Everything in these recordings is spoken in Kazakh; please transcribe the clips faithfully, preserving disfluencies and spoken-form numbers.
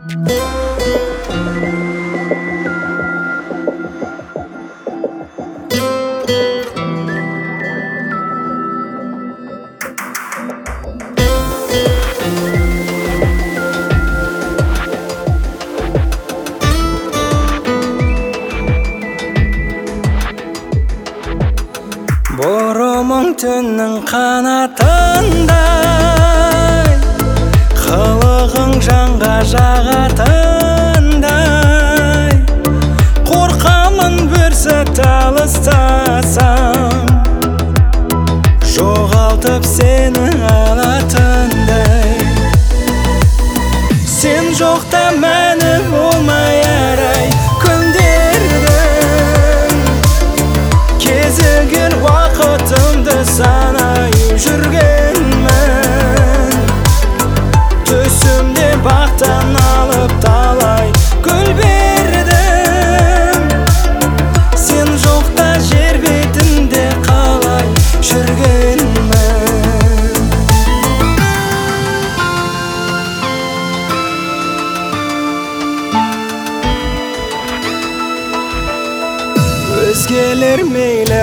Бұрымың түннің қанатындай, қылығың жанға жағатындай. Қорқамын бір сәт алыстасам, жоғалтып сені алатындай. Сен жоқта мәні болмай арай күндердің, кезігер уақытымды санай жүргенмін. Төсімде бақтан алып талай гүл бердім. Сен жоқта жер бетінде қалай жүргенмін. Өзгелер мейлі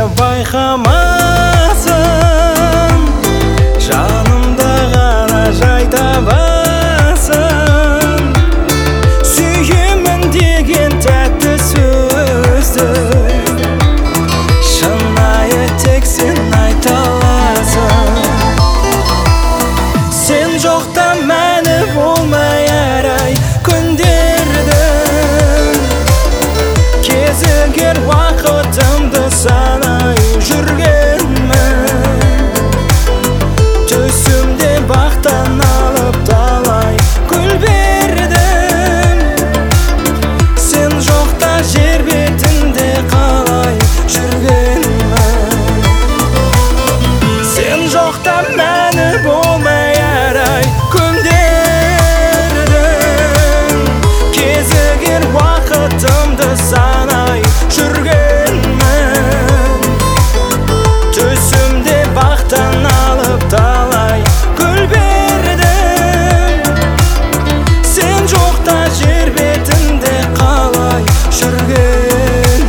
байқамасын, жанымда ғана жай табасын. Сүйемін деген тәтті сөзді шынайы тек сен айта аласың. Сен жоқта мәні болмай арай күндердің, кезігер уақытымды санай жүргенмін. Төсімде бақтан алып талай гүл бердім. Сен жоқта жер бетінде қалай жүргенмін. Сен жоқта мәні болмай арай күндердің, кезігер уақытымды санай жүргенмін. Төсімде бақтан алып талай гүл бердім. Сен жоқта жер бетінде қалай жүргенмін.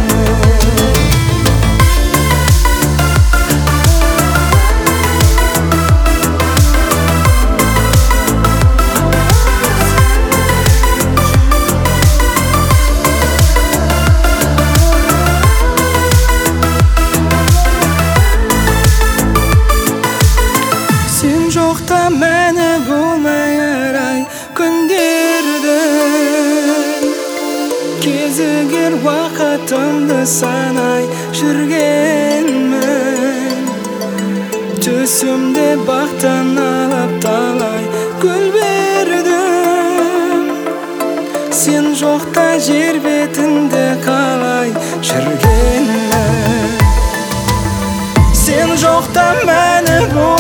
Сен жоқта мәні болмай арай күндердің, кезігер уақытымды санай жүргенмін. Төсімде бақтан алып талай гүл бердім. Сен жоқта жер бетінде қалай жүргенмін. Сен жоқта мәні болмай